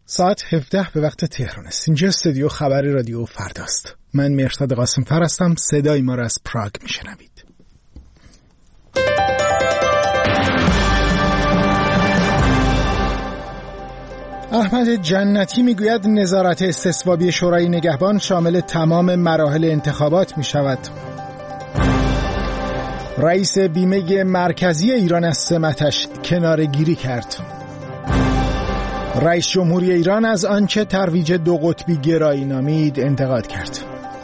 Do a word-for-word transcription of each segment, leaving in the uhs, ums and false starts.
ساعت هفده به وقت تهران است. اینجا استودیو خبر رادیو فرداست. من مرتضی قاسم‌فر هستم. صدای ما را از پراگ میشنوید. احمد جنتی میگوید نظارت استصوابی شورای نگهبان شامل تمام مراحل انتخابات می شود. رئیس بیمه مرکزی ایران از سمتش کناره‌گیری کرد. رئیس جمهوری ایران از آنچه ترویج دو قطبی گرایی نامید انتقاد کرد.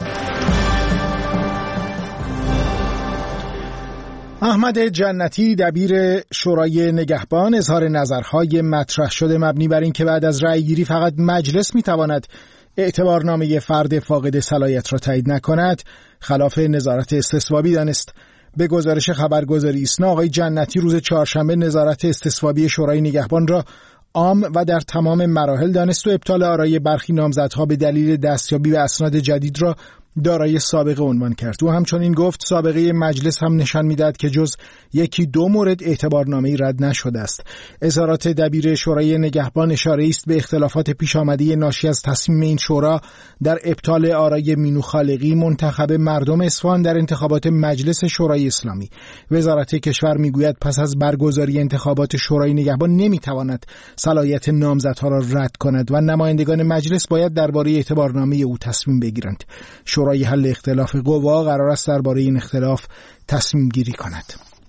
احمد جنتی دبیر شورای نگهبان اظهار نظرهای مطرح شده مبنی بر این که بعد از رأی‌گیری فقط مجلس میتواند اعتبارنامه فرد فاقد صلاحیت را تایید نکند خلاف نظارت استصوابی دانست. به گزارش خبرگزاری ایسنا آقای جنتی روز چهارشنبه نظارت استصوابی شورای نگهبان را عام و در تمام مراحل دانست و ابطال آرای برخی نامزدها به دلیل دستیابی به اسناد جدید را دارای سابقه عنوان کرد. او همچنین گفت سابقه مجلس هم نشان می‌دهد که جز یکی دو مورد اعتبارنامه‌ای رد نشده است. اظهارات دبیر شورای نگهبان اشاره است به اختلافات پیش آمده ناشی از تصمیم این شورا در ابطال آرای مینو خالقی منتخب مردم اصفهان در انتخابات مجلس شورای اسلامی. وزارت کشور میگوید پس از برگزاری انتخابات شورای نگهبان نمیتواند صلاحیت نامزدها را رد کند و نمایندگان مجلس باید درباره اعتبارنامه او تصمیم بگیرند. شورای حل اختلاف قوا قرار است درباره این اختلاف تصمیم گیری کند.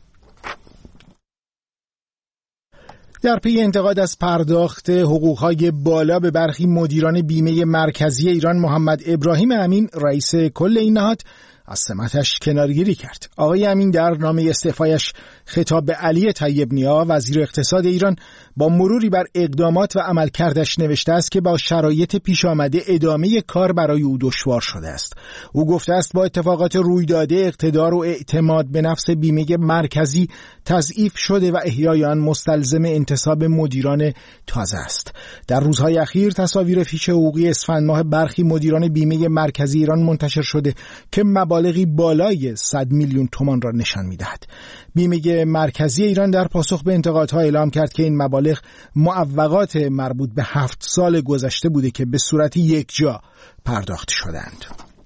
در پی انتقاد از پرداخت حقوقهای بالا به برخی مدیران بیمه مرکزی ایران، محمد ابراهیم امین رئیس کل این نهاد از سمتش کناره‌گیری کرد. آقای امین در نامه استعفایش خطاب به علی طیب نیا وزیر اقتصاد ایران با مروری بر اقدامات و عملکردش نوشته است که با شرایط پیش آمده ادامه کار برای او دشوار شده است. او گفته است با اتفاقات رویداده اقتدار و اعتماد به نفس بیمه مرکزی تضعیف شده و احیای آن مستلزم انتصاب مدیران تازه است. در روزهای اخیر تصاویر فیش حقوقی اسفند ماه برخی مدیران بیمه مرکزی ایران منتشر شده که مبالغی بالای صد میلیون تومان را نشان می‌دهد. بیمه مرکزی ایران در پاسخ به انتقادها اعلام کرد که این مبالغ معوقات مربوط به هفت سال گذشته بوده که به صورت یکجا پرداخت شدند.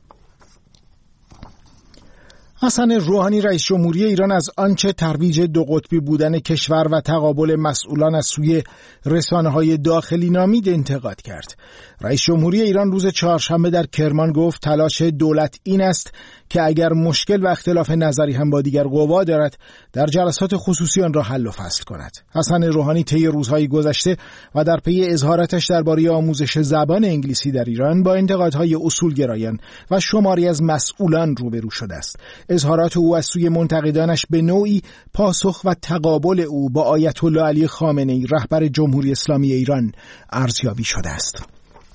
حسن روحانی رئیس جمهوری ایران از آنچه ترویج دو قطبی بودن کشور و تقابل مسئولان از سوی رسانه‌های داخلی نامید انتقاد کرد. رئیس جمهوری ایران روز چهارشنبه در کرمان گفت تلاش دولت این است که اگر مشکل و اختلاف نظری هم با دیگر قوا دارد در جلسات خصوصی آن را حل و فصل کند. حسن روحانی طی روزهای گذشته و در پی اظهاراتش درباره آموزش زبان انگلیسی در ایران با انتقادهای اصولگرایان و شماری از مسئولان روبرو شده است. اظهارات او از سوی منتقدانش به نوعی پاسخ و تقابل او با آیت الله علی خامنه‌ای رهبر جمهوری اسلامی ایران ارزیابی شده است.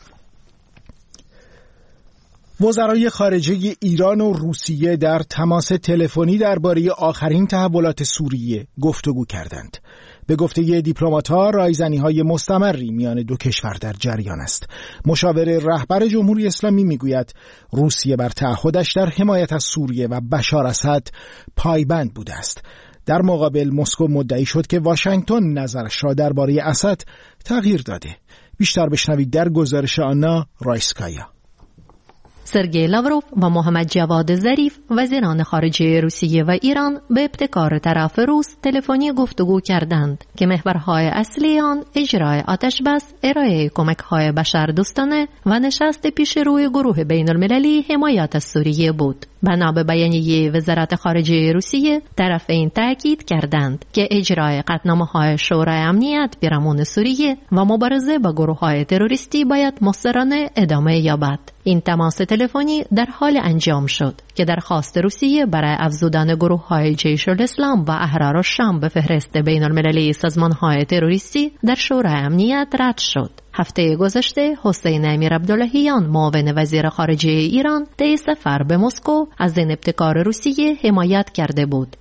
وزرای خارجه ایران و روسیه در تماس تلفنی درباره آخرین تحولات سوریه گفتگو کردند. به گفته دیپلمات‌ها رایزنی‌های مستمری میان دو کشور در جریان است. مشاور رهبر جمهوری اسلامی میگوید روسیه بر تعهدش در حمایت از سوریه و بشار اسد پایبند بوده است. در مقابل مسکو مدعی شد که واشنگتن نظرش را درباره اسد تغییر داده. بیشتر بشنوید در گزارش آنا رایسکایا. سرگئی لاوروف و محمد جواد ظریف وزیران خارجه روسیه و ایران به ابتکار طرف روس تلفنی گفتگو کردند که محورهای اصلی آن اجرای آتشبس، ارائه کمک‌های بشردوستانه و نشست پیش روی گروه بین المللی حمایت از سوریه بود. بنا به بیانیه وزارت خارجه روسیه، طرفین تاکید کردند که اجرای قطعنامه‌های شورای امنیت پیرامون سوریه و مبارزه با گروه‌های تروریستی باید مستمرانه ادامه یابد. این تماس تلفنی در حال انجام شد که درخواست روسیه برای افزودن گروه‌های جیش الاسلام و احرار الشام به فهرست بین المللی سازمان‌های تروریستی در شورای امنیت رد شد. هفته گذشته حسین امیر عبداللهیان معاون وزیر خارجه ایران طی سفر به مسکو از این ابتکار روسیه حمایت کرده بود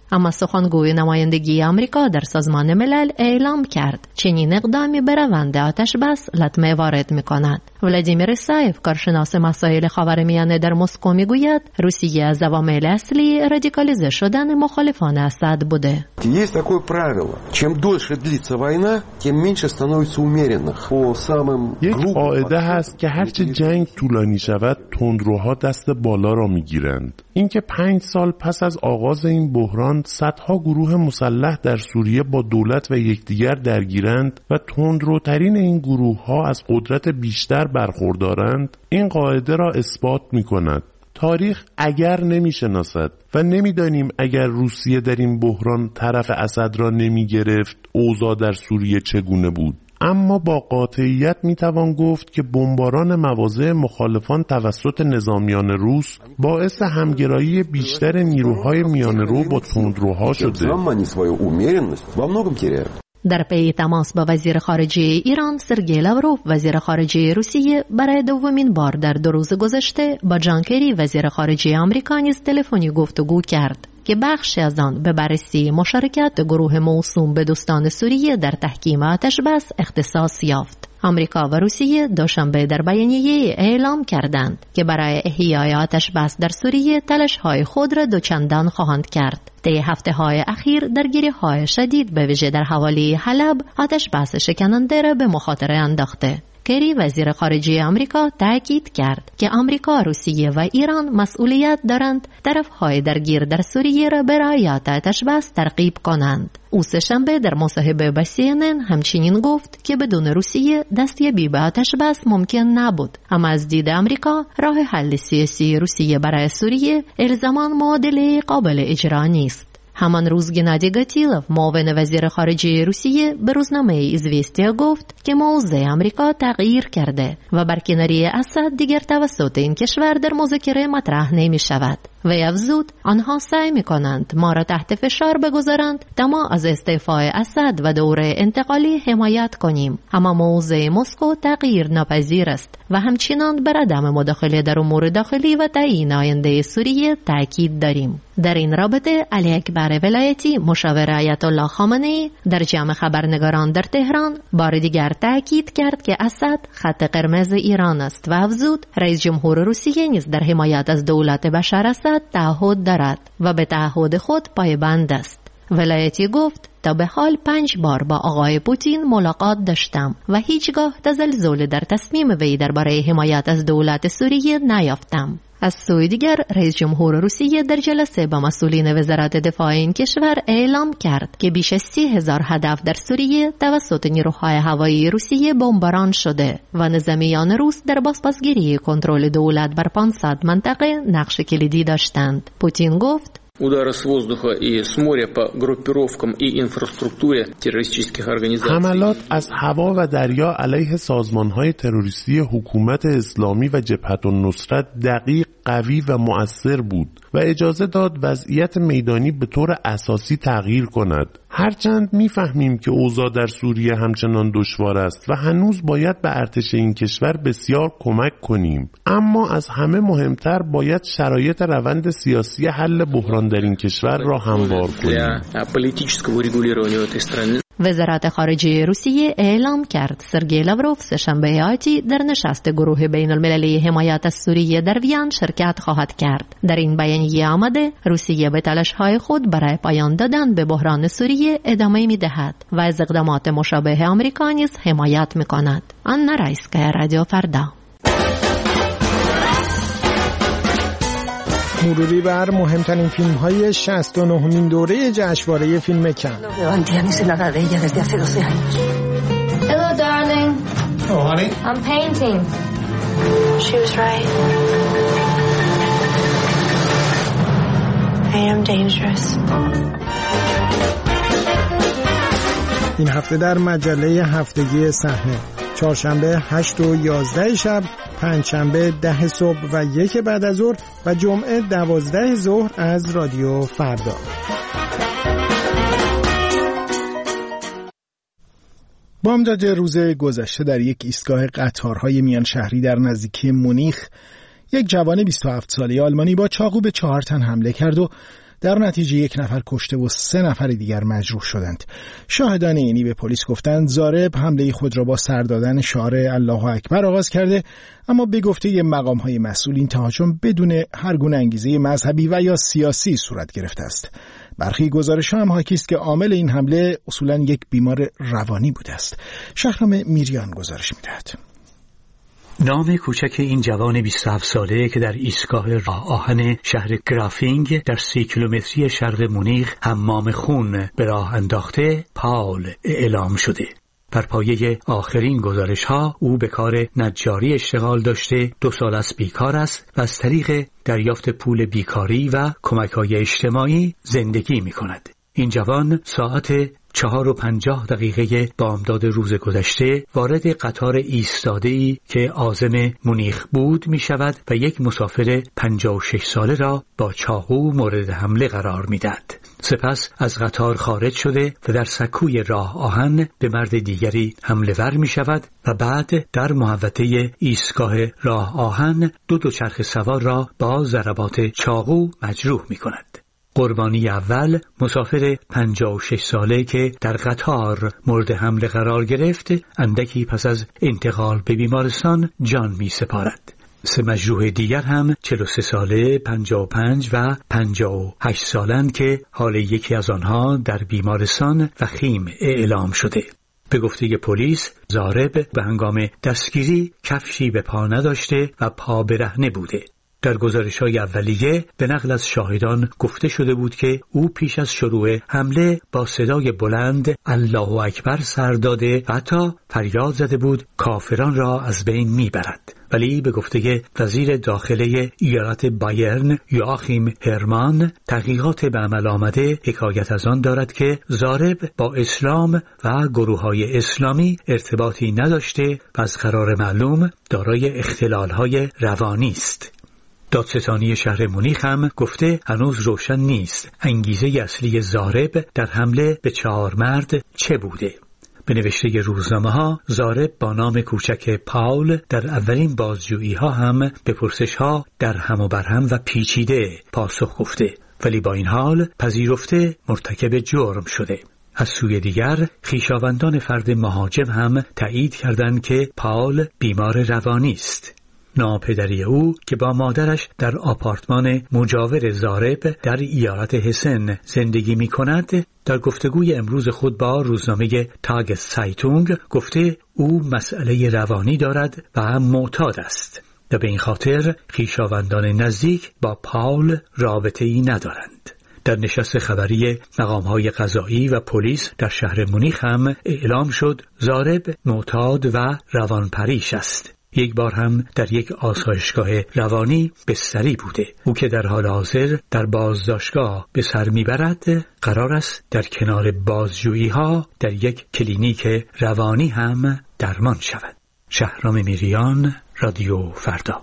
اما سخنگوی نمایندگی آمریکا در سازمان ملل اعلام کرد چنین اقدامی به روند آتش بس لطمه وارد می‌کند. ولادیمیر سایف، کارشناس مسائل خاورمیانه در مسکو، میگوید روسیه از عوامل اصلی رادیکالیزه شدن مخالفان اسد بوده. Есть такое правило. Чем дольше длится война, тем меньше становится умеренных. По самым یک قاعده هست که هرچه جنگ طولانی شود تندروها دست بالا را میگیرند. اینکه پنج سال پس از آغاز این بحران صدها گروه مسلح در سوریه با دولت و یکدیگر درگیرند و تندروترین این گروه ها از قدرت بیشتر برخوردارند، این قاعده را اثبات می کند. تاریخ اگر نمی شناسد و نمی دانیم اگر روسیه در این بحران طرف اسد را نمی گرفت اوضاع در سوریه چگونه بود. اما با قاطعیت می توان گفت که بمباران مواضع مخالفان توسط نظامیان روس باعث همگرایی بیشتر نیروهای میانه‌رو با تندروها شده. در پی تماس با وزیر خارجه ایران سرگئی لاوروف، وزیر خارجه روسیه برای دومین بار در دو روز گذشته با جان کری وزیر خارجه آمریکا نیز تلفنی گفتگو کرد که بخشی از آن به بررسی مشارکت گروه موسوم به دوستان سوریه در تحکیم آتش بس اختصاص یافت. آمریکا و روسیه دوشنبه در بیانیه اعلام کردند که برای احیای آتش بس در سوریه تلاش‌های خود را دوچندان خواهند کرد. طی هفته‌های اخیر درگیری‌های شدید به ویژه در حوالی حلب آتش بس شکننده را به مخاطره انداخته. کری وزیر خارجه آمریکا تاکید کرد که آمریکا، روسیه و ایران مسئولیت دارند طرف‌های درگیر در سوریه را به رعایت آتش بس ترغیب کنند. او سه‌شنبه در مصاحبه با سی ان ان همچنین گفت که بدون روسیه دستیابی به آتش بس ممکن نبود، اما از دید آمریکا راه حل سیاسی روسیه برای سوریه الزاما معادله قابل اجرا نیست. همان روز گنادی گاتیلوف، معاون وزیر خارجه روسیه، به روزنامه ایزویستیا گفت که موضع آمریکا تغییر کرده و برکناری اسد دیگر توسط این کشور در مذاکره مطرح نمی شود. و افزود آنها سعی می کنند ما را تحت فشار بگذارند تا ما از استعفای اسد و دوره انتقالی حمایت کنیم، اما موضع مسکو تغییر ناپذیر است و همچنان بر عدم مداخله در امور داخلی و تعیین آینده سوریه تاکید داریم. در این رابطه علی اکبر ولایتی، مشاور آیت الله خامنه‌ای، در جمع خبرنگاران در تهران بار دیگر تاکید کرد که اسد خط قرمز ایران است و افزود رئیس جمهور روسیه نیز در حمایت از دولت بشار اسد تعهد دارد و به تعهد خود پایبند است. ولایتی گفت تا به حال پنج بار با آقای پوتین ملاقات داشتم و هیچگاه تزلزل در تصمیم وی درباره حمایت از دولت سوریه نیافتم. از سوی دیگر رئیس جمهور روسیه در جلسه با مسئولین وزارت دفاع این کشور اعلام کرد که بیش از سی هزار هدف در سوریه توسط نیروهای هوایی روسیه بمباران شده و نظامیان روس در بازپسگیری کنترل دولت بر پانصد منطقه نقش کلیدی داشتند. پوتین گفت удары с воздуха и с моря по группировкам и инфраструктуре террористических организаций. حملات از هوا و دریا علیه سازمان‌های تروریستی حکومت اسلامی و جبهت النصرت دقیق، قوی و مؤثر بود و اجازه داد وضعیت میدانی به طور اساسی تغییر کند. هرچند میفهمیم که اوضاع در سوریه همچنان دشوار است و هنوز باید به ارتش این کشور بسیار کمک کنیم، اما از همه مهمتر باید شرایط روند سیاسی حل بحران در این کشور را هموار کنیم. وزارت خارجه روسیه اعلام کرد سرگئی لاوروف سه‌شنبه آتی در نشست گروه بین المللی حمایت از سوریه در وین شرکت خواهد کرد. در این بیانیه آمده روسیه به تلاش‌های خود برای پایان دادن به بحران سوریه ادامه می‌دهد و از اقدامات مشابه آمریکا نیز حمایت می‌کند. آنا رایسکایا، رادیو فردا. مروری بر مهمترین فیلم‌های شصت و نهمین دوره جشنواره فیلم کن. Hello darling. Oh honey. I'm painting. She was right. I am dangerous. این هفته در مجله هفتگی صحنه، چهارشنبه هشت و یازده شب، پنجشنبه ده صبح و یک بعد از ظهر و جمعه دوازده ظهر از رادیو فردا. بامداد روز گذشته در یک ایستگاه قطارهای میان شهری در نزدیکی مونیخ یک جوان بیست و هفت ساله آلمانی با چاقو به چهار تن حمله کرد و در natice یک نفر کشته و سه نفر دیگر مجروح شدند. شاهدان اینی به پلیس گفتند ضارب حمله خود را با سر دادن شعار الله اکبر آغاز کرده، اما به گفته مقام‌های مسئول این تهاجم بدون هر گونه انگیزه مذهبی و یا سیاسی صورت گرفته است. برخی گزارش‌ها هم حاکی است که عامل این حمله اصولاً یک بیمار روانی بوده است. شهرام میریان گزارش می‌دهد. نام کوچک این جوان بیست و هفت ساله که در ایستگاه راه آهن شهر گرافینگ در سی کیلومتری شرق مونیخ حمام خون به راه انداخته، پاول اعلام شده. بر پایه آخرین گزارش ها او به کار نجاری اشتغال داشته، دو سال از بیکار است و از طریق دریافت پول بیکاری و کمک‌های اجتماعی زندگی می کند. این جوان ساعت چهار و پنجاه دقیقه بامداد روز گذشته وارد قطار ایستاده‌ای که عازم مونیخ بود می شود و یک مسافر پنجاه و شش ساله را با چاقو مورد حمله قرار می دهد. سپس از قطار خارج شده و در سکوی راه آهن به مرد دیگری حمله ور می شود و بعد در محوطه ایستگاه راه آهن دو دوچرخه سوار را با ضربات چاقو مجروح می کند. قربانی اول مسافر پنجاه و شش ساله که در قطار مورد حمله قرار گرفت، اندکی پس از انتقال به بیمارستان جان می سپارد. سه مجروح دیگر هم چهل و سه ساله، پنجاه و پنج و پنجاه و هشت سالند که حال یکی از آنها در بیمارستان وخیم اعلام شده. به گفته پلیس، ضارب به هنگام دستگیری کفشی به پا نداشته و پا برهنه بوده. در گزارش‌های اولیه به نقل از شاهدان گفته شده بود که او پیش از شروع حمله با صدای بلند الله اکبر سر داده و حتی فریاد زده بود کافران را از بین میبرد. ولی به گفته وزیر داخله ایالت بایرن یواخیم هرمان، تحقیقات به عمل آمده حکایت از آن دارد که ضارب با اسلام و گروه‌های اسلامی ارتباطی نداشته و از قرار معلوم دارای اختلال‌های روانی است. دادستانی شهر مونیخ هم گفته هنوز روشن نیست انگیزه اصلی ضارب در حمله به چهار مرد چه بوده. به نوشته روزنامه ها، ضارب با نام کوچک پاول در اولین بازجویی ها هم به پرسش ها در هم و برهم و پیچیده پاسخ گفته، ولی با این حال پذیرفته مرتکب جرم شده. از سوی دیگر خویشاوندان فرد مهاجم هم تایید کردند که پاول بیمار روانی است. ناپدری او که با مادرش در آپارتمان مجاور ضارب در ایالت هسن زندگی می کند، در گفتگوی امروز خود با روزنامه تاگ سایتونگ گفته او مسئله روانی دارد و هم معتاد است و به این خاطر خویشاوندان نزدیک با پاول رابطه‌ای ندارند. در نشست خبری مقام‌های قضایی و پلیس در شهر مونیخ هم اعلام شد ضارب معتاد و روانپریش است. یک بار هم در یک آسایشگاه روانی بستری بوده. او که در حال حاضر در بازداشتگاه به سر میبرد، قرار است در کنار بازجویی ها در یک کلینیک روانی هم درمان شود. شهرام میریان، رادیو فردا.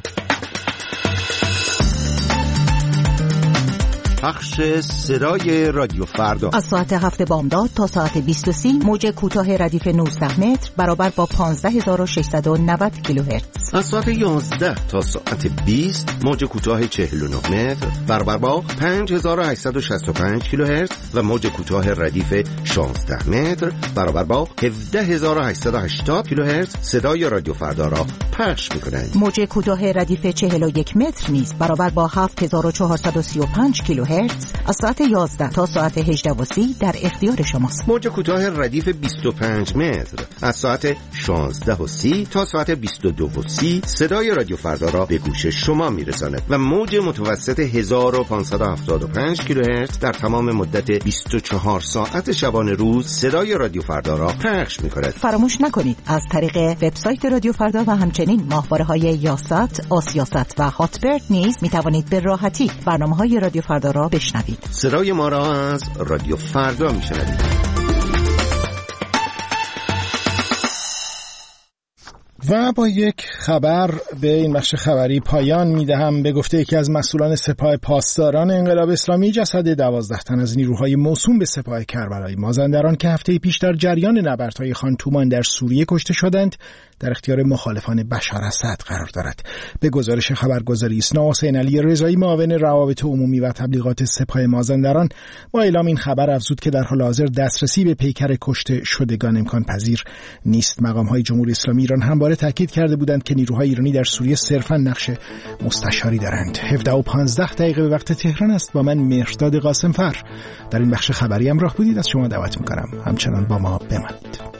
پخش صدای رادیو فردا از ساعت هفت بامداد تا ساعت بیست و سی موج کوتاه ردیف نوزده متر برابر با پانزده هزار و ششصد و نود کیلوهرتز. از ساعت یازده تا ساعت بیست موج کوتاه چهل و نه متر برابر با پنج هزار و هشتصد و شصت و پنج کیلوهرتز و موج کوتاه ردیف شانزده متر برابر با هفده هزار و هشتصد و هشتاد کیلوهرتز صدای رادیو فردا را پخش می‌کنند. موج کوتاه ردیف چهل و یک متر نیز برابر با هفت هزار و چهارصد و سی و پنج کیلوهرتز از ساعت یازده تا ساعت هجده و سی در اختیار شماست. موج کوتاه ردیف بیست و پنج متر از ساعت شانزده و سی تا ساعت بیست و دو و سی صدای رادیو فردا را به گوش شما میرساند و موج متوسط هزار و پانصد و هفتاد و پنج کیلوهرتز در تمام مدت بیست و چهار ساعت شبانه روز صدای رادیو فردا را پخش می‌کند. فراموش نکنید از طریق وبسایت رادیو فردا و همچنین ماهواره‌های یاست، آسیاست و هاتبرد نیز می‌توانید به راحتی برنامه‌های رادیو فردا را بشنوید. صدای ما را از رادیو فردا میشنوید. و با یک خبر به این بخش خبری پایان میدهم. به گفته یکی از مسئولان سپاه پاسداران انقلاب اسلامی، جسد دوازده تن از نیروهای موسوم به سپاه کربلای مازندران که هفته پیش در جریان نبردهای خان تومان در سوریه کشته شدند در اختیار مخالفان بشار اسد قرار دارد. به گزارش خبرگزاری اسنا، حسین علی رضایی معاون روابط عمومی و تبلیغات سپاه مازندران با اعلام این خبر افزود که در حال حاضر دسترسی به پیکر کشته شدگان امکان پذیر نیست. مقام‌های جمهوری اسلامی ایران همواره تاکید کرده بودند که نیروهای ایرانی در سوریه صرفاً نقش مستشاری دارند. هفده و پانزده دقیقه به وقت تهران است. با من مهرداد قاسمفر در این بخش خبری همراه بودید. از شما دعوت می‌کنم همچنان با ما بمانید.